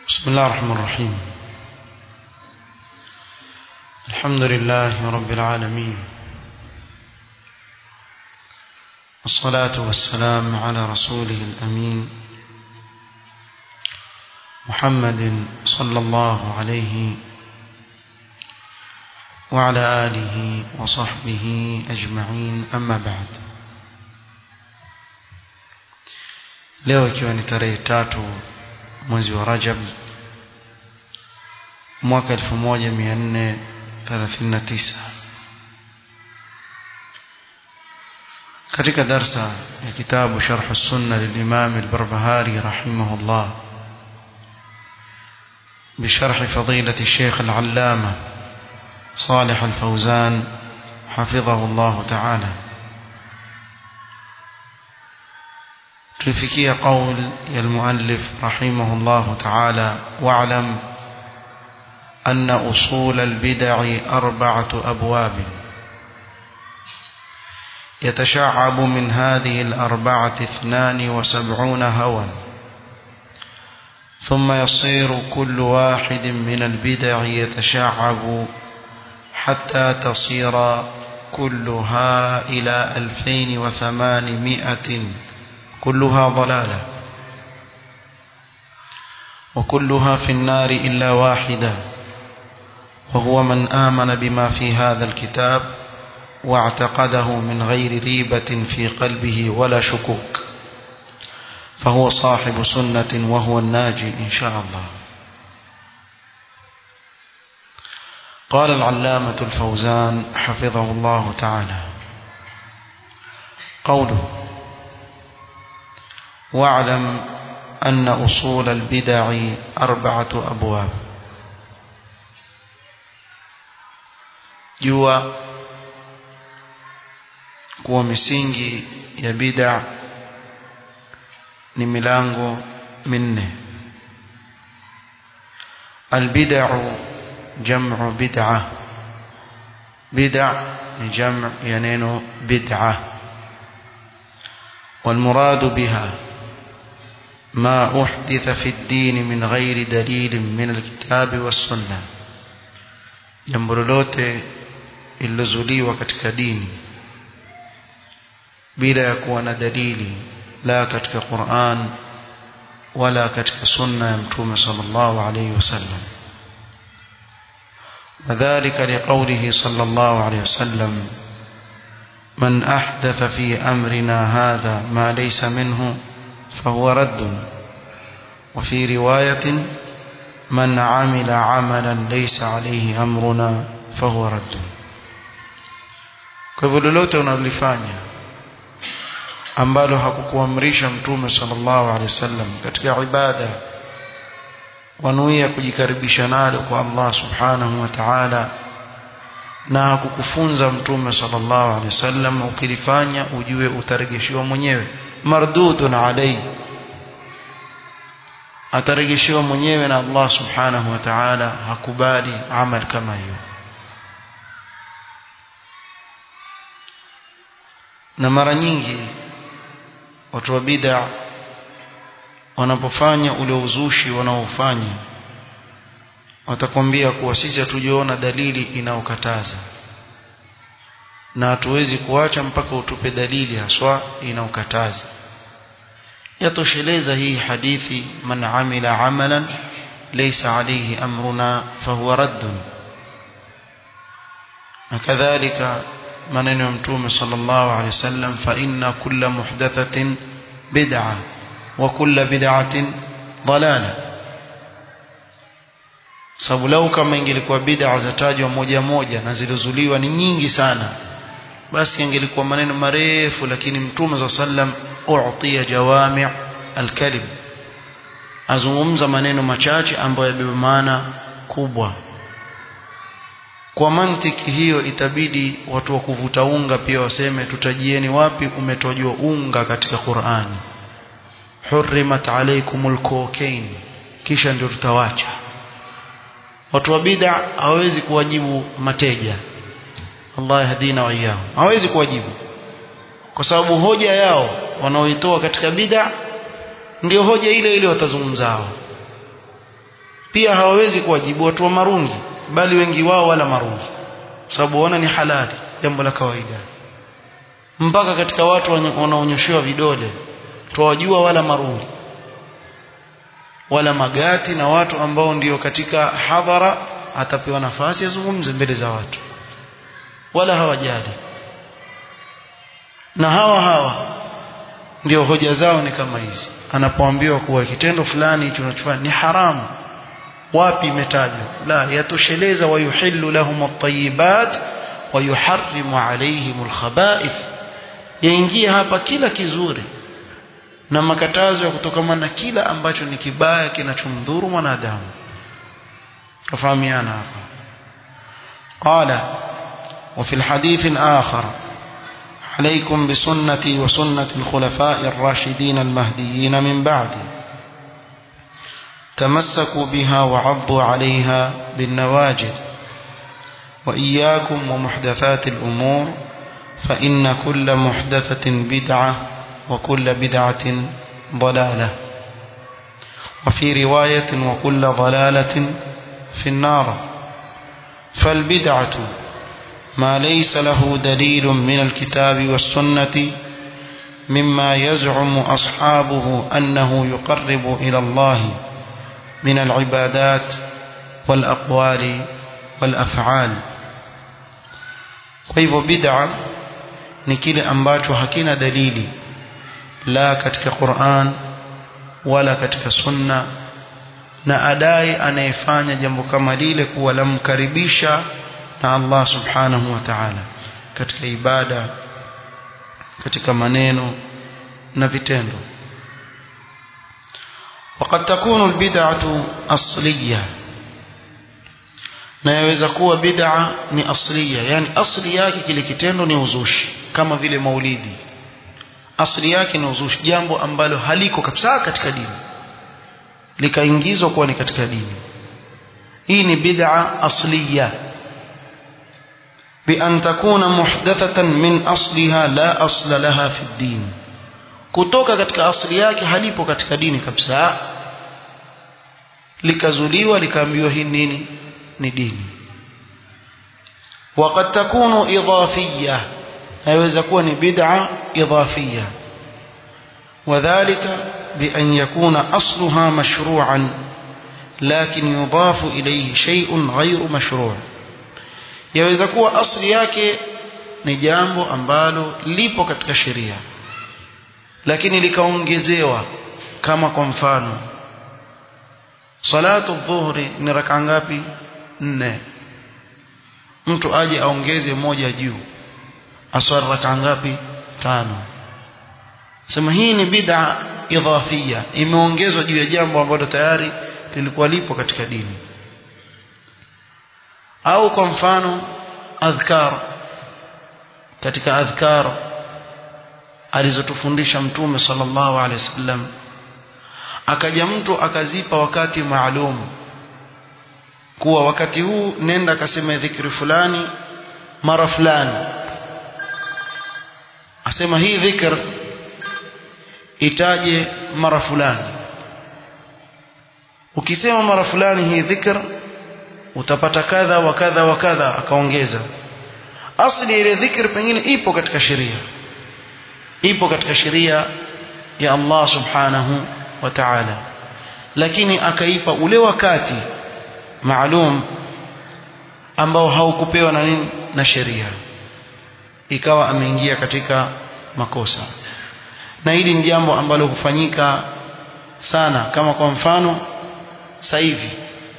بسم الله الرحمن الرحيم. الحمد لله رب العالمين، والصلاة والسلام على رسوله الأمين محمد صلى الله عليه وعلى آله وصحبه أجمعين. أما بعد. leo ikiwa ni tarehe 3 mwezi wa Rajab mwaka 1439, katika darsa ya kitabu Sharh as-Sunnah lil-Imam al-Barbahari rahimahullah بشرح فضيلة الشيخ العلامة صالح الفوزان حفظه الله تعالى، تفكي قول المؤلف رحمه الله تعالى: واعلم أن أصول البدع 4 أبواب، يتشعب من هذه 4 72 هوى، ثم يصير كل واحد من البدع يتشعب حتى تصير كلها إلى 2800 كلها ضلالة، وكلها في النار إلا واحدة، وهو من آمن بما في هذا الكتاب واعتقده من غير ريبة في قلبه ولا شكوك، فهو صاحب سنة وهو الناجي إن شاء الله. قال العلامة الفوزان حفظه الله تعالى: قوله: واعلم أن أصول البدع 4 أبواب. jua kuwa misingi ya bid'a ni milango minne. Albid'u jam'u bid'ah, bid'a ni jam' ya neno bid'ah, والمراد بها ما أحدث في الدين من غير دليل من الكتاب والسنة، jambo lolote lililozuliwa katika dini bila ya kuwa na dalili, la katika Qur'an wala katika sunna ya Mtume sallallahu alayhi wasallam. وذلك لقوله صلى الله عليه وسلم: من أحدث في أمرنا هذا ما ليس منه فهو رد، وفي رواية: من عمل عملا ليس عليه أمرنا فهو رد. kwa hivyo lolote unalifanya ambalo hakukuamrisha Mtume sallallahu alaihi wasallam katika ibada, wanuia kujikaribisha nalo kwa Allah subhanahu wa ta'ala, na hakukufunza Mtume sallallahu alaihi wasallam, ukilifanya ujue utarejeshiwa mwenyewe, mardudun alayhi, atarejeshiwa mwenyewe na Allah subhanahu wa ta'ala. Hakubali amal kama hiyo. Na mara nyingi watu wa bid'a wanapofanya ule uzushi wanaofanya, watakwambia kuwa sisi hatujaona dalili inaokataza, na hatuwezi kuacha mpaka utupe dalili haswa inaokataza. Yatosheleza hii hadithi: man amila amalan laysa alayhi amruna fahuwa raddun. na kadhalika maneno ya Mtume sallallahu alayhi wasallam: fa inna kulla muhdathatin bid'ah wa kulla bid'atin dalalah. Sababu lau kama ingelikuwa bid'a zatajwa moja moja na zilizozuliwa ni nyingi sana, basi ingelikuwa maneno marefu, lakini Mtume sallallahu alayhi wasallam u'tiya jawami' al-kalim, azungumza maneno machache ambayo yabeba maana kubwa. Kwa mantiki hiyo itabidi watu wa kuvuta unga pia waseme tutajieni wapi umetojwa unga katika Qur'ani, hurrimat alaykumul cocaine, kisha ndio tutawacha. Watu wa bid'a hawezi kuwajibu mateja, Allah yahdina wa iyahum, hawezi kuwajibu, kwa sababu hoja yao wanaoitoa katika bid'a ndio hoja ile ile watazungumzao. pia hawawezi kuwajibu watu wa marungi, bali wengi wao wala marungi sababu wana ni halali, jambo la kawaida. Mpaka katika watu wanaonyoshewa vidole tuwajua wala marungi wala magati, na watu ambao ndio katika hadhara atapewa nafasi azungumze mbele za watu, wala hawajali. Na hawa ndio hoja zao ni kama hizi. Anapoambiwa kuwa kitendo fulani hicho unachofanya ni haramu, wapi imetajwa? La, yatosheleza wa yuhillu lahum at-tayyibat wa yuharrimu alayhim al-khaba'ith. Yaingia hapa kila kizuri na makatazo ya kutokamana na kila ambacho ni kibaya kinachomdhuru mwanadamu. tafahamiana hapa. Qala wa fil hadith akhar عليكم بسنتي وسنة الخلفاء الراشدين المهديين من بعدي تمسكوا بها وعضوا عليها بالنواجذ وإياكم ومحدثات الأمور فإن كل محدثة بدعة وكل بدعة ضلالة وفي رواية وكل ضلالة في النار. فالبدعة ما ليس له دليل من الكتاب والسنة مما يزعم أصحابه أنه يقرب إلى الله من العبادات والأقوال والأفعال. فهو بدعة ni kile ambacho hakina dalili la katika Qur'an wala katika sunna, na adai anayefanya jambo kama lile kuwa lamkaribisha na Allah subhanahu wa ta'ala katika ibada, katika maneno na vitendo. وقد تكون البدعة أصلية, na yaweza kuwa bid'a ni asliya, yani asli yake kile kitendo ni uzushi, kama vile maulidi asli yake ni uzushi, jambo ambalo haliko kabisa katika dini likaingizwa kuwa ni katika dini. Hii ni bid'a asliya bi an takuna muhdathatan min asliha la asla laha fi ad-din, kutoka katika asli yake halipo katika dini kabisa, likazuliwa likaambiwa hii nini ni dini. وقد تكون إضافية, yaweza kuwa ni bid'a idafiyya, وذلك بأن يكون أصلها مشروعا لكن يضاف إليه شيء غير مشروع. yaweza kuwa asli yake ni jambo ambalo lipo katika sheria lakini likaongezewa, kama kwa mfano salatu dhuhri ni raka ngapi? 4. Mtu aje aongeze moja juu aswali raka ngapi? 5. Sema hii ni bid'a idafia, imeongezwa juu ya jambo ambalo tayari lilikuwa lipo katika dini. Au kwa mfano adhkar, katika adhkar alizotufundisha Mtume sallallahu alaihi wasallam, akaja mtu akazipa wakati maalum kuwa wakati huu nenda akasema dhikri fulani mara fulani, asema hii dhikr itaje mara fulani, ukisema mara fulani hii dhikr utapata kadha wa kadha wa kadha. Akaongeza asli ile dhikr pengine ipo katika sheria, ipo katika sheria ya Allah subhanahu wa ta'ala, lakini akaipa ule wakati maalum ambao haukupewa na nini na sheria, ikawa ameingia katika makosa. Na hili ni jambo ambalo hufanyika sana, kama kwa mfano sasa hivi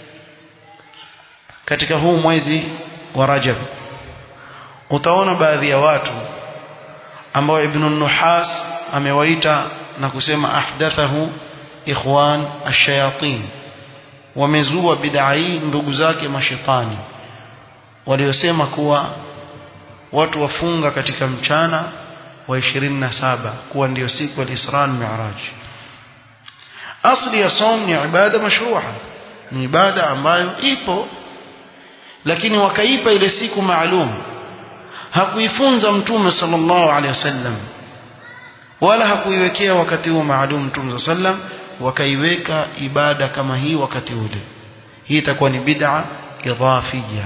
katika huu mwezi wa Rajab utaona baadhi ya watu ambao Ibn Nuhas amewaita na kusema ahdathahu ikhwan ash-shayatin, wamezua bid'a hii ndugu zake mashaitani, waliosema kuwa watu wafunga katika mchana wa 27 kuwa ndio siku ya Isra na Mi'raj. Asli ya saum ni ibada mashruha, ni ibada ambayo ipo, lakini wakaipa ile siku maalum. Hakuifunza Mtume sallallahu alaihi wasallam wala hakuiwekea wakati huo maalum Mtume sallam, wakaiweka ibada kama hii wakati ule. hii itakuwa ni bid'a idhafiyya.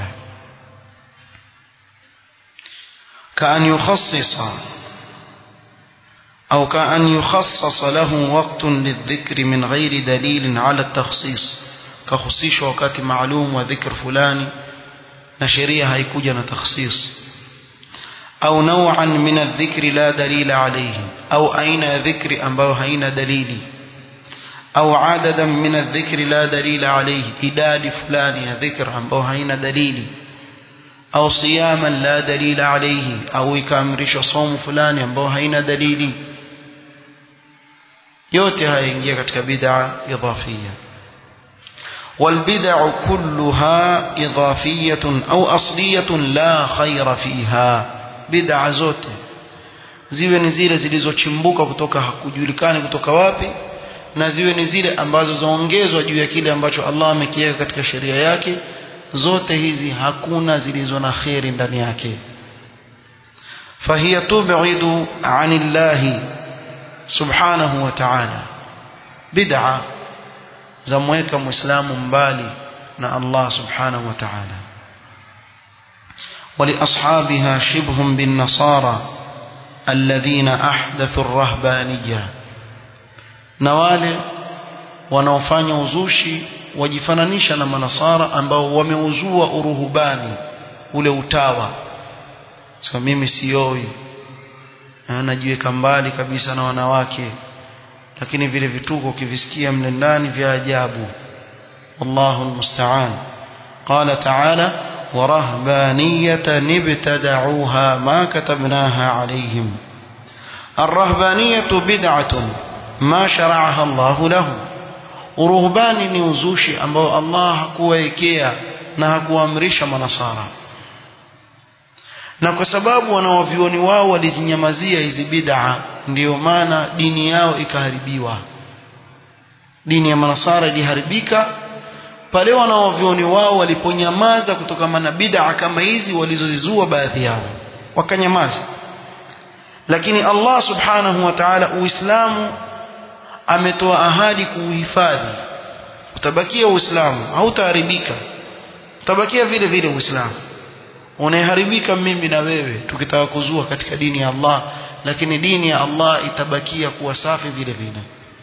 كأن يخصص أو كأن يخصص له وقت للذكر من غير دليل على التخصيص، كخصيص وقت معلوم وذكر فلاني نشريها هيكوجنا تخصيص، أو نوعا من الذكر لا دليل عليه، أو أين ذكر أنبو هين دليل، أو عددا من الذكر لا دليل عليه، إداد فلاني ذكر أنبو هين دليل، أو صياما لا دليل عليه، أو يكامرش صوم فلان ambao haina dalili. yote haya ingia katika bid'a idhafiyya. والبدع كلها إضافية أو أصلية لا خير فيها. bid'a zote ziwe ni zile zilizochimbuka kutoka hakujulikani kutoka wapi, na ziwe ni zile ambazo zaongezwa juu ya kile ambacho Allah amekiweka katika sheria yake, zote hizi hakuna zilizo na khairi ndani yake. fahiya tub'idu 'anillahi subhanahu wa ta'ala, bid'a zamweka muislamu mbali na Allah subhanahu wa ta'ala. ولأصحابها شبه بالنصارى الذين أحدثوا الرهبانية، نوال wanaofanya uzushi wajifananisha na manasara ambao wameuzua uruhubani, ule utawa. So mimi sioi, najiweka mbali kabisa na wanawake, lakini vile vituko ukivisikia mle ndani vya ajabu. Wallahu almusta'an. Qala ta'ala warahbaniyatan ibtada'uha ma katabnaha alayhim. Arrahbaniyatu bid'atun ma shara'aha Allahu lahum. Uruhbani ni uzushi ambao Allah hakuwaekea na hakuamrisha manasara, na kwa sababu wanawavioni wao walizinyamazia hizi bid'a, ndio maana dini yao ikaharibiwa. Dini ya manasara iliharibika pale wanawavioni wao waliponyamaza kutokana na bid'a kama hizi walizozizua baadhi yao, wakanyamaza. Lakini Allah subhanahu wa ta'ala Uislamu ametoa ahadi kuuhifadhi. Utabakia Uislamu, hautaharibika, utabakia vile vile Uislamu. Unaharibika mimi na wewe tukitaka kuzua katika dini ya Allah, lakini dini ya Allah itabakia kuwa safi vile vile.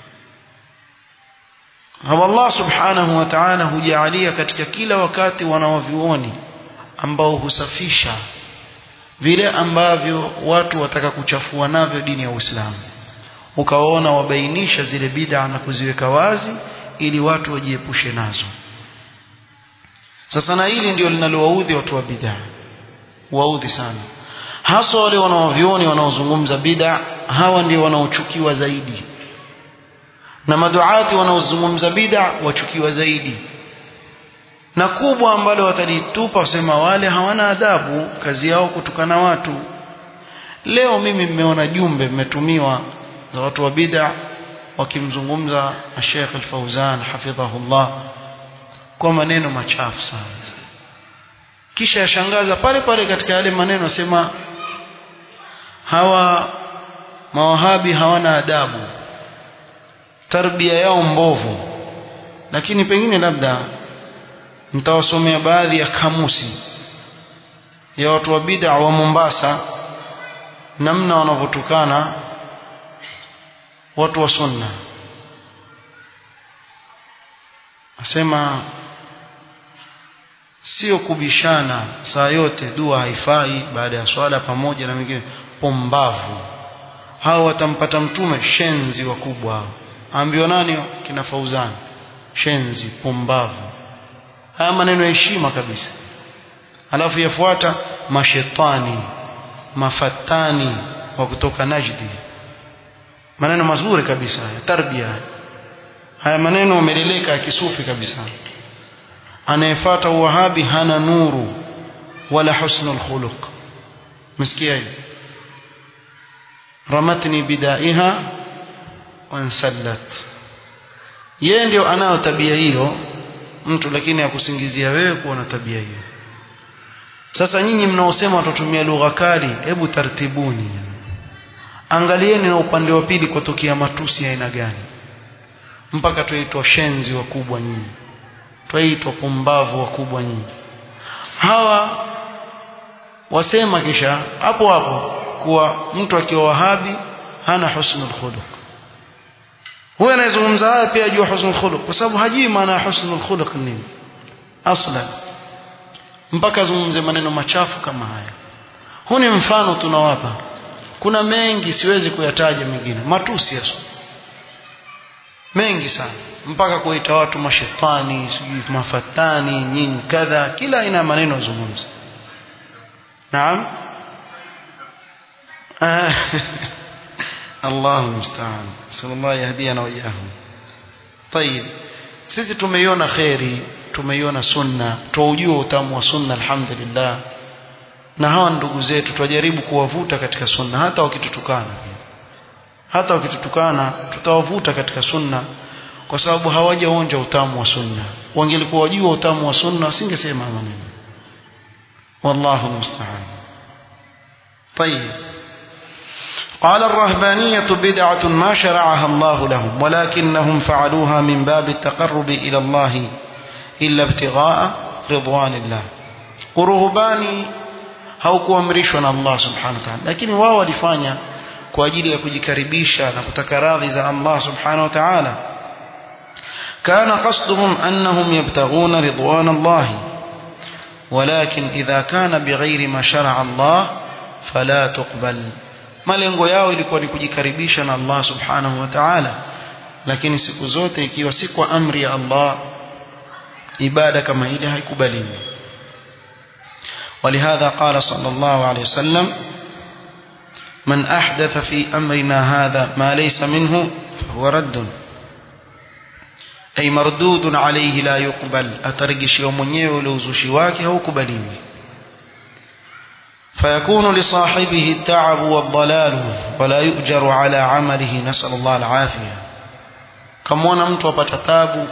Allah subhanahu wa ta'ala hujalia katika kila wakati wanawavioni ambao husafisha vile ambavyo watu wataka kuchafua navyo dini ya Uislamu, ukaona wabainisha zile bid'a na kuziweka wazi ili watu wajiepushe nazo. Sasa na hili ndio linalowaudhi watu wa bid'a, waudhi sana, hasa wale wanaovioni wanaozungumza bid'a. Hawa ndio wanaochukiwa zaidi, na maduati wanaozungumza bid'a wachukiwa zaidi. Na kubwa ambalo watalitupa wasema wale hawana adabu, kazi yao kutukana watu. Leo mimi nimeona jumbe mmetumiwa za watu wa bid'a wakimzungumza Sheikh Al-Fawzan hafidhahullah kwa maneno machafu sana, kisha yashangaza pale pale katika yale maneno sema hawa mawahabi hawana adabu, tarbia yao mbovu. Lakini pengine labda nitawasomea baadhi ya kamusi ya watu wa bid'a wa Mombasa, namna wanavyotukana watu wa sunna. Asema sio kubishana saa yote, dua haifai baada ya swala pamoja na wengine pombavu. Hao watampata mtume, shenzi wakubwa hao. Ambiwa nani? Kina Fauzan, shenzi, pombavu. Haya maneno ya heshima kabisa. Alafu yafuata mashetani, mafatani wa kutoka Najdi. Maneno mazuri kabisa ya tarbia. Haya maneno yameleleka kisufi kabisa. Anayefuata uwahabi hana nuru wala husnul khuluq. Msikia hiyo? Ramatni bidaiha wansallat. Yeye ndio anao tabia hiyo mtu, lakini akusingizia wewe kuwa na tabia hiyo. Sasa nyinyi mnaosema watatumia lugha kali, hebu tartibuni, angalieni na upande wa pili kutokea matusi ya aina gani mpaka tuitwa shenzi wakubwa nyinyi. twaitwa pumbavu wakubwa nyinyi. Hawa wasema kisha hapo hapo kuwa mtu akiwa wahabi hana husnul khuluq. Huyo anayezungumza haya pia ajua husnul khuluq, kwa sababu hajui maana ya husnul khuluq nini aslan, mpaka zungumze maneno machafu kama haya. Huu ni mfano tunawapa, kuna mengi siwezi kuyataja mengine, matusi yaso mengi sana, mpaka kuita watu mashetani, sijui mafatani, nyinyi kadha, kila aina maneno zungumza. Naam. Allahu musta'an. Sallallahu yahdina wa iyyahum. Tayeb. Sisi tumeiona khairi, tumeiona sunna, tuujue utamu wa sunna alhamdulillah. Na hawa ndugu zetu twajaribu kuwavuta katika sunna, hata wakitutukana tutawavuta katika sunna, kwa sababu hawajaonja utamu wa sunna. Wangelikuwa wajua utamu wa sunna wasingesema maneno. Wallahu musta'an. طيب. قال الرهبانية بدعة ما شرعها الله لهم ولكنهم فعلوها من باب التقرب إلى الله إلا ابتغاء رضوان الله. ورهباني haukuamrishwa na Allah subhanahu wa ta'ala, lakini wao walifanya kwa ajili ya kujikaribisha na kutaka radhi za Allah subhanahu wa ta'ala. kana qasduhum annahum yabtaghuna ridwan Allah, walakin idha kana bighairi ma shar'a Allah fala tuqbal. Malengo yao ilikuwa ni kujikaribisha na Allah subhanahu wa ta'ala, lakini siku zote ikiwa si kwa amri ya Allah, ibada kama ile haikubaliwi. ولهذا قال صلى الله عليه وسلم من أحدث في أمرنا هذا ما ليس منه فهو رد، أي مردود عليه لا يقبل. أترجش يومنيه لوزوشي wake haukubaliwi. فيكون لصاحبه التعب والضلال ولا يؤجر على عمله. نسأل الله العافية. كمونا mtu apata taabu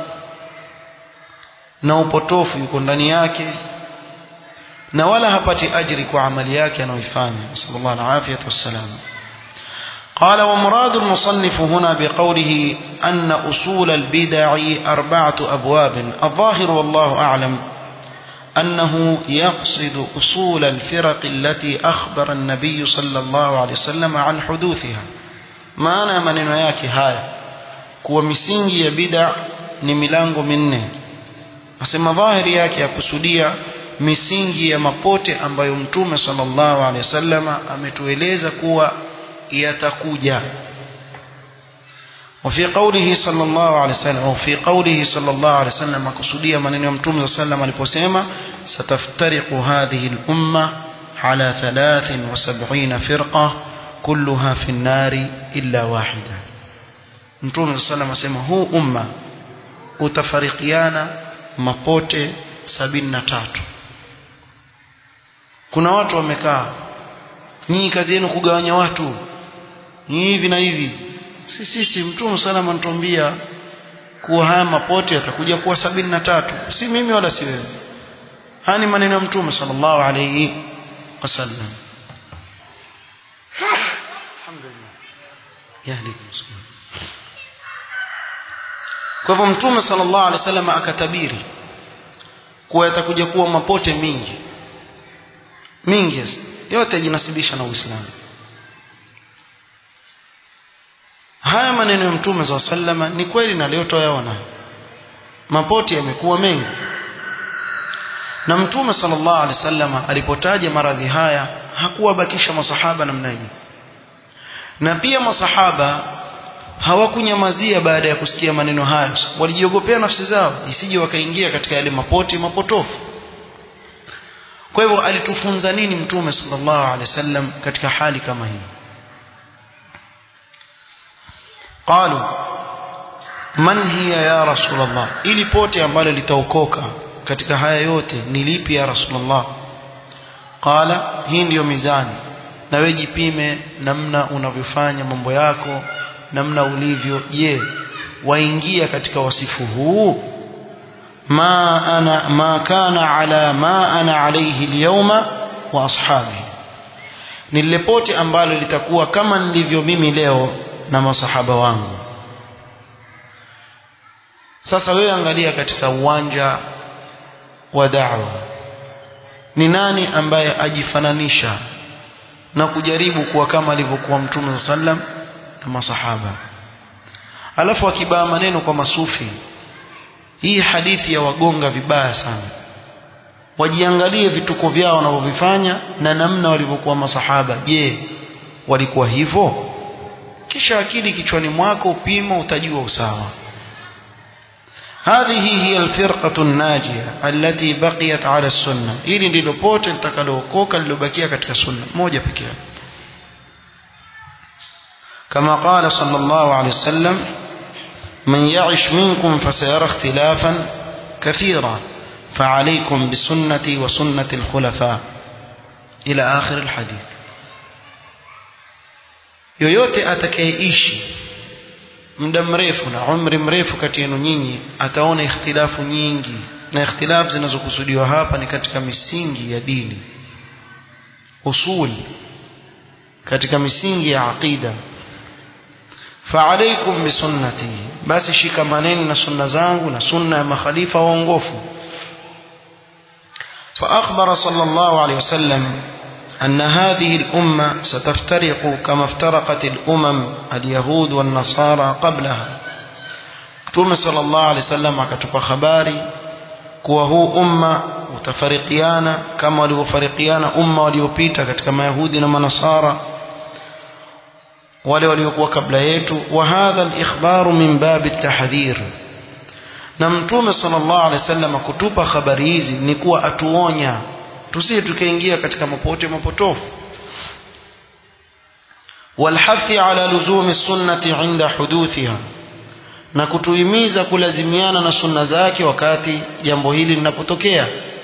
na upotofu yuko ndani yake, na wala hapati ajiri kwa amali yake anayoifanya. Sallallahu alayhi wasallam. قال ومراد المصنف هنا بقوله أن أصول البدع 4 أبواب. الظاهر والله أعلم أنه يقصد أصول الفرق التي أخبر النبي صلى الله عليه وسلم عن حدوثها. maana ya maneno yake haya kuwa misingi ya bid'a ni milango minne. Asema dhahiri yake yakusudia misingi ya mapote ambayo Mtume sallallahu alaihi wasallam ametueleza kuwa yatakuja. وفي قوله صلى الله عليه وسلم وفي قوله صلى الله عليه وسلم akusudia maneno ya Mtume صلى الله عليه وسلم aliposema sataftariqu hadhihi al-umma ala 73 firqa kulluha fi an-nari illa wahida. Mtume صلى الله عليه وسلم asema huu umma utafarikiana mapote 73. Kuna watu wamekaa, nyinyi kazi yenu kugawanya watu, nyinyi hivi na hivi. Sisi Mtume sallallahu anatuambia kuwa haya mapote yatakuja kuwa 73, si mimi wala si wewe. Haya ni maneno ya Mtume sallallahu alayhi wasallam. Alhamdulillah. Yahdikum subhanahu. Kwa hivyo Mtume sallallahu alayhi wasallam akatabiri kuwa yatakuja kuwa mapote mingi yote yajinasibisha na Uislamu. Haya maneno ya Mtume SAW ni kweli, na leo tuyaona mapote yamekuwa mengi. Na Mtume sallallahu alaihi wasallam alipotaja maradhi haya hakuwabakisha masahaba namna hiyo, na pia masahaba hawakunyamazia baada ya kusikia maneno haya. Walijiogopea nafsi zao isije wakaingia katika yale mapote mapotofu. Kwa hivyo alitufunza nini Mtume sallallahu alaihi wasallam katika hali kama hii? Qalu man hiya ya Rasulullah, ili pote ambalo litaokoka katika haya yote ni lipi ya Rasulullah? Qala, hii ndio mizani, na wewe jipime namna unavyofanya mambo yako, namna ulivyo. Je, waingia katika wasifu huu? ma kana ala ma ana alayhi alyawma wa ashabi, ni lile pote ambalo litakuwa kama nilivyo mimi leo na masahaba wangu. Sasa wewe angalia katika uwanja wa da'wa. Ni nani ambaye ajifananisha na kujaribu kuwa kama alivyokuwa Mtume sallam na masahaba? Alafu akibaa maneno kwa masufi, hii hadithi ya wagonga vibaya sana. Wajiangalie vituko vyao wanavyofanya na namna walivyokuwa masahaba. Je, walikuwa hivyo? Kisha akili kichwani mwako upima, utajua usawa. هذه هي الفرقة الناجية التي بقيت على السنة. ili ndilo pote litakalookoka lilobakia katika sunna moja pekee. كما قال صلى الله عليه وسلم من يعش منكم فسيرى اختلافا كثيرا فعليكم بسنتي وسنة الخلفاء إلى آخر الحديث. yoyote atakayeishi muda mrefu na umri mrefu kati yenu nyinyi ataona ikhtilafu nyingi, na ikhtilafu zinazokusudiwa hapa ni katika misingi ya dini, usul, katika misingi ya aqida. فعليكم بسنتي, basi shikamaneni na sunna zangu na sunna ya makhalifa waongofu. فأخبر صلى الله عليه وسلم أن هذه الأمة ستفترق كما افترقت الأمم اليهود والنصارى قبلها. Mtume صلى الله عليه وسلم akatupa habari kuwa huu umma utafarikiana kama walivyofarikiana umma waliopita katika mayahudi na manasara wale waliokuwa kabla yetu. Wa hadha al-ikhbaru min bab at-tahdhir, na Mtume sallallahu alaihi wasallam kutupa habari hizi ni kuwa atuonya tusije tukaingia katika mapotofu. Walhathi ala luzumi sunnati inda huduthiha, na kutuhimiza kulazimiana na sunna zake wakati jambo hili linapotokea.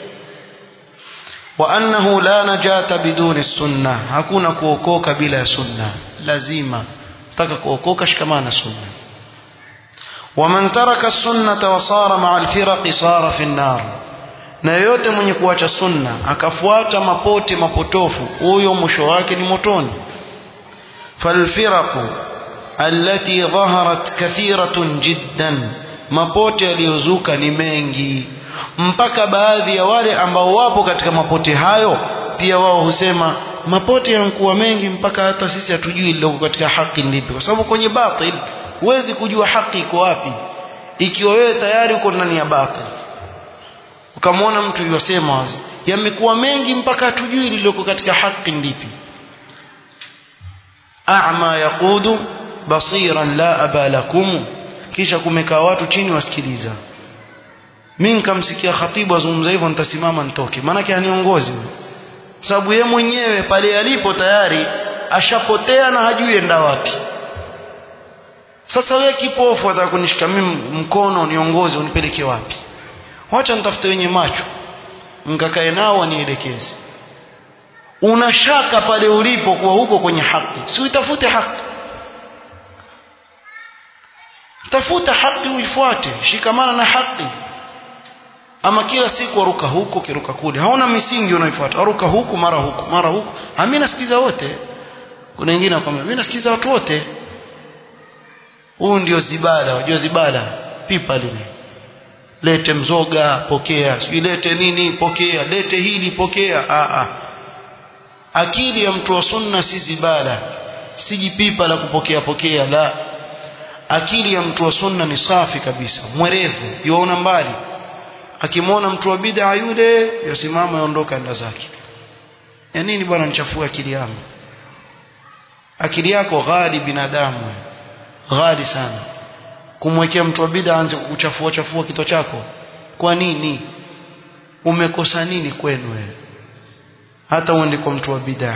Wa annahu la najata biduni sunna, hakuna kuokoka bila ya sunna, lazima taka kuokoka shikamana sunna. ومن ترك السنة وصار مع الفرق صار في النار, na yote mwenye kuacha sunna akafuata mapotofu huyo mwisho wake ni motoni. فالفرق التي ظهرت كثيرة جدا, mapote yaliyozuka ni mengi, mpaka baadhi ya wale ambao wapo katika mapote hayo pia wao husema mapote yanakuwa mengi mpaka hata sisi hatujui lililo katika haki ndipi, kwa sababu kwenye batil huwezi kujua haki iko wapi ikiwa wewe tayari uko ndani ya batil. Ukamwona mtu yosema wazi yamekuwa mengi mpaka hatujui lililo katika haki ndipi. A'ma yaqudu basiran la abalakum, kisha kumekaa watu chini wasikiliza. Mimi nikamsikia khatibu azungumza hivyo nitasimama nitoke, maana yake aniongozi, sababu yeye mwenyewe pale alipo tayari ashapotea na hajui enda wapi. Sasa wewe kipofu unataka kunishika mimi mkono niongoze unipeleke wapi? Wacha nitafute wenye macho nikakae nao wanielekeze. Unashaka pale ulipo kwa huko kwenye haki, si uitafute haki. Tafuta haki uifuate, shikamana na haki. Ama kila siku waruka huko kiruka kule, hauna misingi unaoifuata, waruka huku mara huku mara huku. Mimi nasikiza wote. Kuna wengine wakwambia mimi nasikiza watu wote. Huu ndio zibala, unajua zibala, pipa lile. Lete mzoga pokea, lete nini pokea, lete hili pokea. Akili ya mtu wa sunna si zibala, si jipipa la kupokea la. Akili ya mtu wa sunna ni safi kabisa, mwerevu, yuona mbali. Akimwona mtu wa bid'a yule yasimama yaondoka enda zake. Ya nini bwana nichafue akili yangu? Akili yako ghali binadamu, ghali sana. Kumwekea mtu wa bid'a aanze kukuchafua kichwa chako. Kwa nini? Umekosa nini kwenu wewe? Hata uende kwa mtu wa bid'a.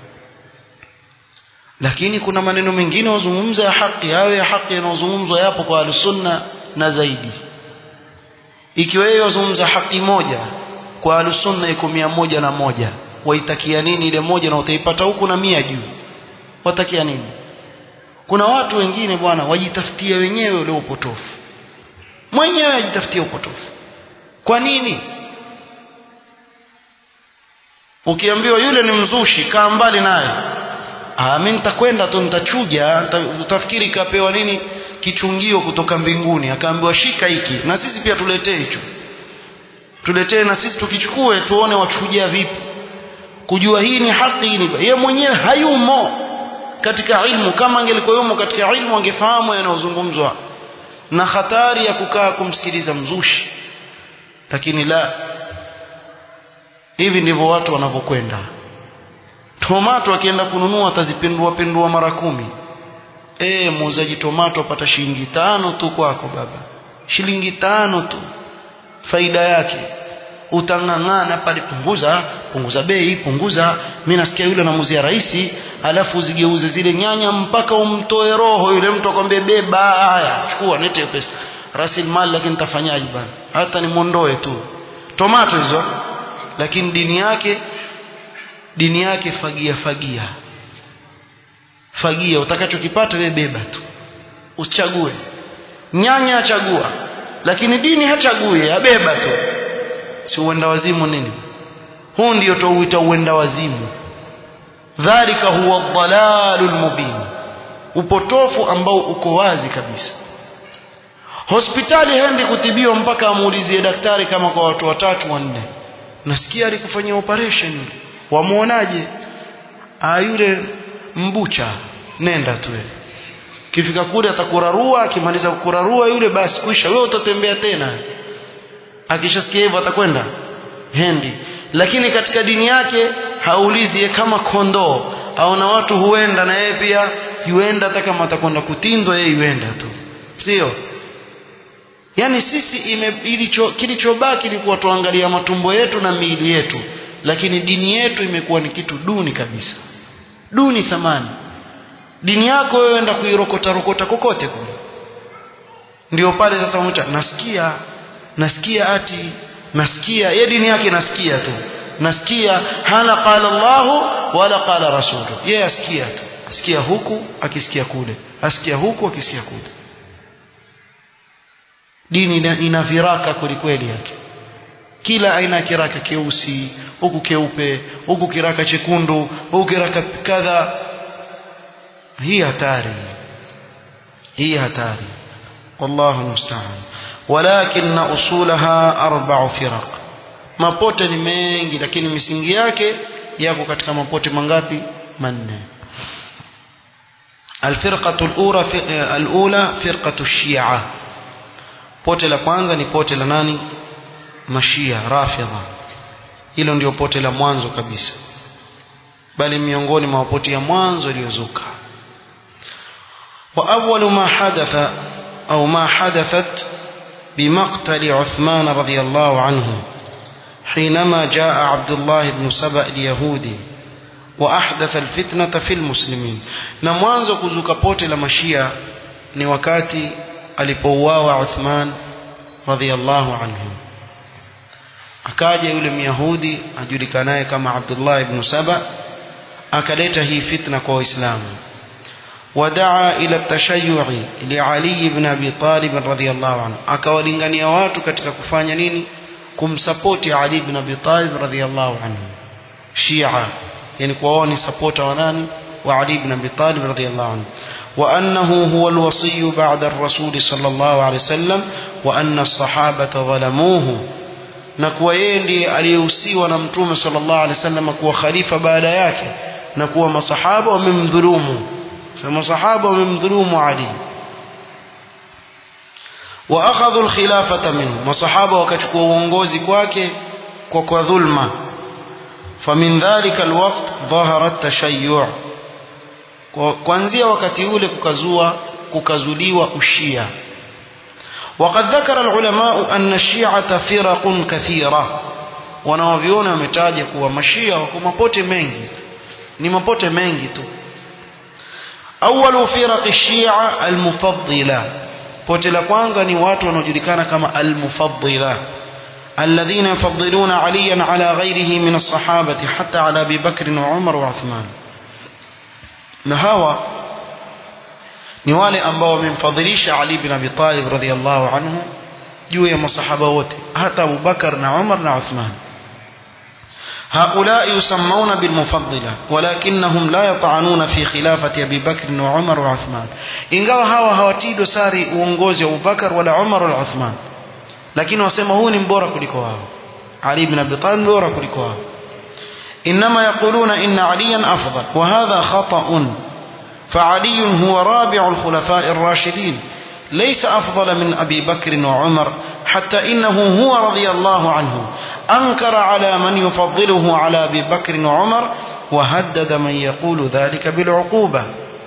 Lakini kuna maneno mengine wazungumza ya haki, hayo ya haki yanazungumzwa yapo kwa al-sunna na zaidi. Ikiwa wewe wazungumza haki moja kwa al-sunna iko 101, waitakia nini ile moja na utaipata huku na 100 juu? Watakia nini? Kuna watu wengine bwana wajitafutia wenyewe ule upotofu. Mwenyewe ajitafutia upotofu. Kwa nini? Ukiambiwa yule ni mzushi, kaa mbali naye. Mimi nitakwenda tu nitachuja, utafikiri kapewa nini kichungio kutoka mbinguni, akaambiwa shika hiki na sisi pia tuletee hicho. tuletee na sisi tukichukue tuone wachuja vipi, kujua hii ni haki ni yeye mwenyewe hayumo katika ilmu. Kama angelikuwa yumo katika ilmu angefahamu yanayozungumzwa na hatari ya kukaa kumsikiliza mzushi. Lakini la, hivi ndivyo watu wanavyokwenda. Tomato akienda kununua atazipindua mara 10. Muuzaji tomato apata shilingi 5 tu kwako baba, shilingi 5 tu faida yake. Utangangana pale, punguza bei, punguza, mimi nasikia yule anamuzia rais, alafu uzigeuze zile nyanya mpaka umtoe roho yule mtu, akwambie beba, haya chukua nete pesa rasilimali. Lakini tafanyaje bana, hata nimondoe tu tomato hizo. Lakini dini yake fagia, utakachokipata wewe beba tu, usichague. Nyanya achagua, lakini dini hachague, abeba tu. Si uenda wazimu nini? Huu ndio tuuita uenda wazimu. Dhalika huwa dhalalul mubin, upotofu ambao uko wazi kabisa. Hospitali hendi kutibiwa mpaka amuulizie daktari kama kwa watu 3 4, nasikia alikufanyia operation yule, wamuonaje? Yule mbucha, nenda tu wewe. Kifika kule atakurarua, akimaliza kukurarua yule basi kuisha, wewe utatembea tena. Akishasikia hivyo atakwenda hendi. Lakini katika dini yake haulizi kama kondoo, au na watu huenda na yeye pia yuenda, hata kama atakwenda kutinzwa yeye yuenda tu, sio? Yani sisi kilichobaki ni kuwa tuangalia matumbo yetu na miili yetu, lakini dini yetu imekuwa ni kitu duni kabisa, duni thamani. Dini yako wewe enda kuirokota kokote kule. Ndio pale sasa mtu nasikia yeye dini yake nasikia tu, nasikia hana qala Allahu wala qala rasulu, yeye asikia tu, asikia huku akisikia kule, asikia huku akisikia kule. Dini ina viraka kweli yake, kila aina ya kiraka, keusi huku, keupe huku, kiraka chekundu huku, kiraka kadha. Hii hatari, wallahu musta'an. Walakin usulaha 4 firaq, mapote ni mengi, lakini misingi yake yako katika mapote mangapi? 4. Alfirqatu alula firqatu shia, pote la kwanza ni pote la nani? Mashia Rafidha. Hilo ndio pote la mwanzo kabisa, bali miongoni mwa pote ya mwanzo iliyozuka. Wa awwalu ma hadatha au ma hadathat بمقتل عثمان رضي الله عنه حينما جاء عبد الله بن سبأ اليهودي وأحدث الفتنة في المسلمين. na mwanzo kuzuka pote la mashia ni wakati alipouawa Uthman radhiyallahu anhu. Akaja yule myahudi ajulikanaye kama Abdullah ibn Saba, akaleta hii fitna kwa Waislamu. ودعا إلى التشيع لعلي بن أبي طالب رضي الله عنه, akawalingania watu katika kufanya nini? Kumsapoti Ali ibn Abi Talib radhiyallahu anhu. Shia yani kwa ni supporter wa nani? Wa Ali ibn Abi Talib radhiyallahu anhu. Wa annahu huwa alwasiy ba'da ar-rasul sallallahu alayhi wasallam wa anna as-sahabata zalamuhu, na kuwa yeye ndiye aliyehusiwa na mtume sallallahu alayhi wasallam kuwa khalifa baada yake, na kuwa masahaba wamemdhulumu. Sema sahaba wamemdhulumu Ali. Wa akhadhu al-khilafata minhu, masahaba wakachukua uongozi kwake kwa dhulma. Famin dhalika alwaqt dhahara at-tashayyu', kuanzia wakati ule kukazuliwa ushia. وقد ذكر العلماء أن الشيعة فرق كثيرة, wanawaviona wametaja kuwa mashia wako mapote mengi, ni mapote mengi tu. أول فرق الشيعة المفضلة, pote la kwanza ni watu wanaojulikana kama المفضلة الذين يفضلون عليا على غيره من الصحابة حتى على أبي بكر وعمر وعثمان. na hawa ni wale ambao wamemfadhilisha Ali bin Abi Talib radhiyallahu anhu juu ya masahaba wote, hata Abu Bakar na Umar na Uthman. هؤلاء يسمون بالمفضلة ولكنهم لا يطعنون في خلافة أبي بكر وعمر وعثمان. ingawa hawa hawatii dosari uongozi wa Abu Bakar wala Umar wala Uthman, lakini wasema huu ni mbora kuliko wao. Ali ibn Abi Talib bora kuliko hao. Inma yaquluna inna Aliyan afdal wa hadha khata'un فعلي هو رابع الخلفاء الراشدين ليس أفضل من أبي بكر وعمر حتى إنه هو رضي الله عنه أنكر على من يفضله على أبي بكر وعمر وهدد من يقول ذلك بالعقوبة.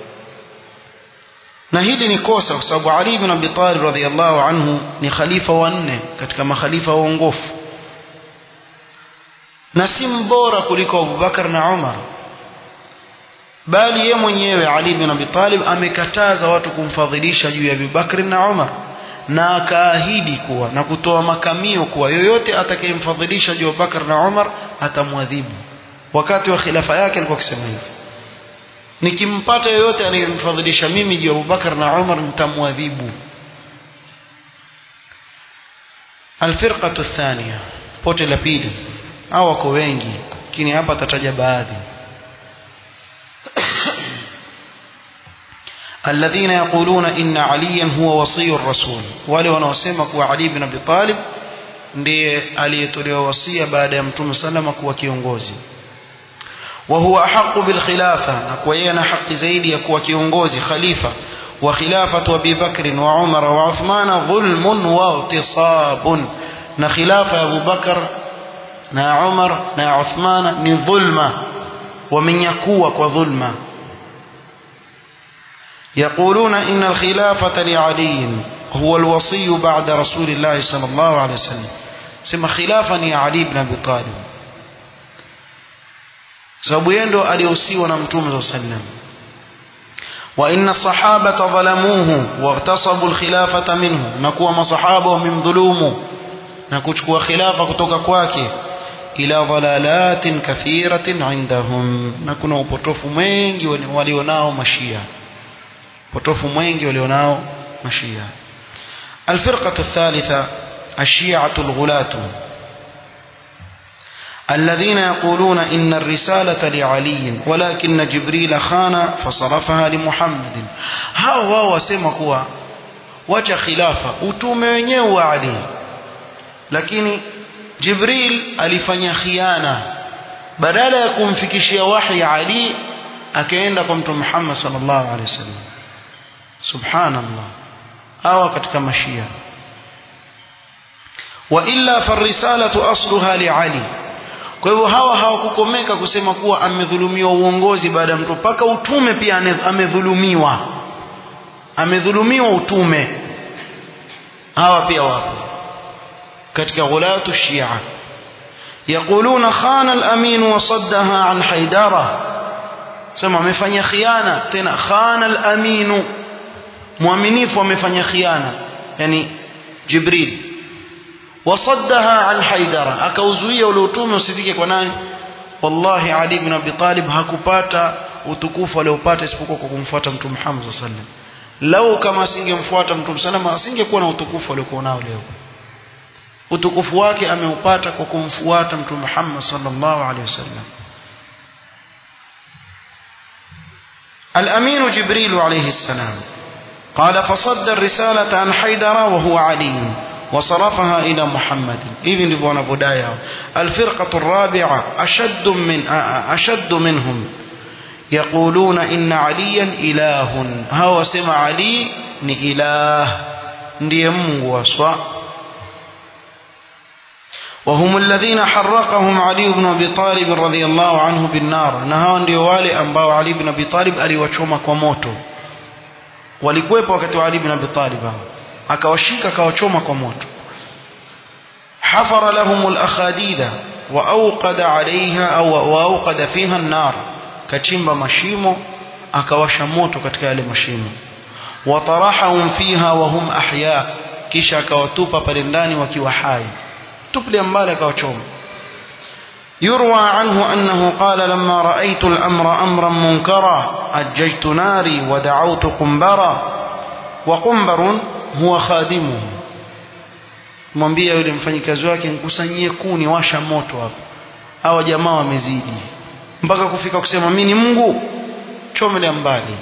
نهيد نكوسة صاحب علي بن أبي طالب رضي الله عنه ni khalifa wa 4 katika makhalifa waongofu na si mbora kuliko Abu Bakar na Umar, bali yeye mwenyewe Ali ibn Abi Talib amekataza watu kumfadhilisha juu ya Abu Bakr na Umar, na akaahidi kuwa na kutoa makamio kuwa yoyote atakayemfadhilisha juu ya Abu Bakr na Umar atamwadhibu. Wakati wa khilafa yake alikuwa akisema hivi, nikimpata yoyote anayemfadhilisha mimi juu ya Abu Bakr na Umar nitamwadhibu. Alfirqatu athaniya, pote la pili, hao wako wengi lakini hapa tataja baadhi. الذين يقولون إن عليا هو وصي الرسول، wale wanaosema kuwa Ali ibn Abi Talib ndiye aliyetolewa wasia baada ya Mtume sallama kuwa kiongozi. wa huwa ahqqu bil khilafa, na kwa yeye ana haki zaidi ya kuwa kiongozi khalifa. wa khilafatu Abi Bakr wa Umar wa Uthman dhulmun wa ightisabun, na khilafa ya Abu Bakr na Umar na Uthman ni dhulma, wamenyakuwa kwa dhulma. يقولون إن الخلافة لعلي هو الوصي بعد رسول الله صلى الله عليه وسلم، سمى خلافة علي بن أبي طالب sababu yendo aliusiwa na Mtume صلى الله عليه وسلم. وإن الصحابة ظلموه واغتصبوا الخلافة منه، نكوا مصحابه وممظلومه نكوا خلافة kutoka kwake. إلى ضلالات كثيرة عندهم، نكuna upotofu mengi walionao mashia, potofu mwingi walionao mashia. الفرقة الثالثة الشيعة الغلاة الذين يقولون إن الرسالة لعلي ولكن جبريل خان فصرفها لمحمد. هاو wasema kuwa wacha khilafa, utume wenyewe wa Ali, lakini Jibril alifanya khiana, badala ya kumfikishia wahi Ali akaenda kwa Mtume Muhammad sallallahu alaihi wasallam. Subhanallah, hawa katika mashia. wa illa farrisalatu asluha li Ali, kwa hivyo hawa hawakukomeka kusema kuwa amedhulumiwa uongozi baada ya mtu, paka utume pia amedhulumiwa utume. hawa pia wapo katika ghulatu shia. يقولون خان الأمين وصدها عن حيدرة، sema amefanya khiana, tena khana al-amin, muaminifu amefanya khiana, yani Jibril. wasaddaha an Haidara, akauzuia ule utume usifike kwa nani? Wallahi Ali ibn Abi Talib hakupata utukufu aliopata isipokuwa kwa kumfuata Mtume Muhammad sallallahu alaihi wasallam. Lau kama asingemfuata Mtume sallallahu alaihi wasallam asingekuwa na utukufu aliokuwa nao leo. Utukufu wake ameupata kwa kumfuata Mtume Muhammad sallallahu alaihi wasallam. الأمين جبريل عليه السلام قال فصد الرسالة عن حيدر وهو علي وصرفها إلى محمد. إذن لبوانا بدايا. الفرقة الرابعة أشد منهم يقولون إن عليا إله، هو سمع علي إله ndiyem waswa. وهم الذين حرقهم علي بن أبي طالب رضي الله عنه بالنار، نهاو ndio wale ambao Ali ibn Abi Talib aliwachoma kwa moto. Walikuwepo wakati wa Ali ibn Abi Talib, akawashika akawachoma kwa moto. حفر لهم الأخاديد وأوقد عليها أو وأوقد فيها النار، kachimba mashimo akawasha moto katika yale mashimo. وطرحهم فيها وهم أحياء، kisha akawatupa pale ndani wakiwa hai, tupilia mbali akawachoma. يروى عنه أنه قال لما رأيت الأمر أمرا منكرا أججت ناري ودعوت قنبرا، وقنبر هو خادمه. mwambia yule mfanyikazi wake nikusanyie kuni, washa moto hapo. Hawa jamaa wamezidi mpaka kufika kusema mimi ni Mungu, chomele mbali.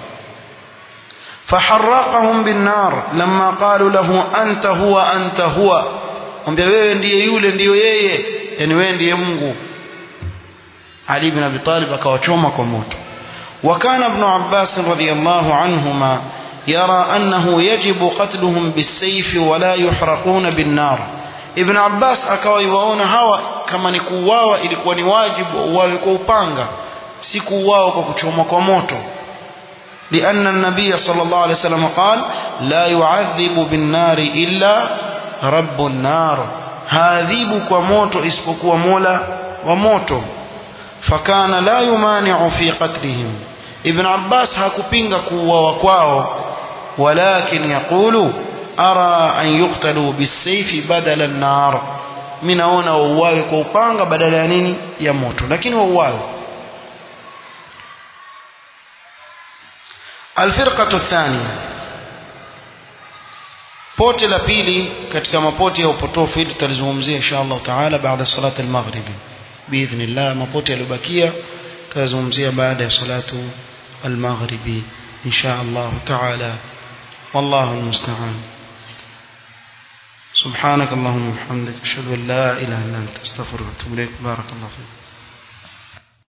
فحرقهم بالنار لما قالوا له أنت هو أنت هو، mwambia wewe ndiye yule ndiyo yeye, yani wewe ndiye Mungu. Ali ibn Abi Talib akawachoma kwa moto. وكان ابن عباس رضي الله عنهما يرى أنه يجب قتلهم بالسيف ولا يحرقون بالنار. ابن عباس akawaiwaona hawa kama ni kuuawa ilikuwa ni wajibu wawe kwa upanga, si kuuawa kwa kuchomwa kwa moto. لأن النبي صلى الله عليه وسلم قال لا يعذب بالنار إلا رب النار, haadhibu kwa moto isipokuwa Mola wa moto. فكان لا يمانع في قتلهم. ابن عباس hakupinga kuuawa kwao, ولكن يقول أرى أن يقتلوا بالسيف بدل النار, minaona wauawe kwa upanga badala ya nini, ya moto, lakini wauawe. الفرقة الثانية, pote la pili katika mapote ya upotofu, hili tutalizungumzia inshallah taala baada salat al-maghrib biidhnillah. mapote yaliyobakia tutazungumzia baada ya salatu al-maghrib inshallah taala. والله المستعان. سبحانك اللهم وبحمدك اشهد ان لا اله الا انت استغفرك واتوب اليك. بارك الله فيك.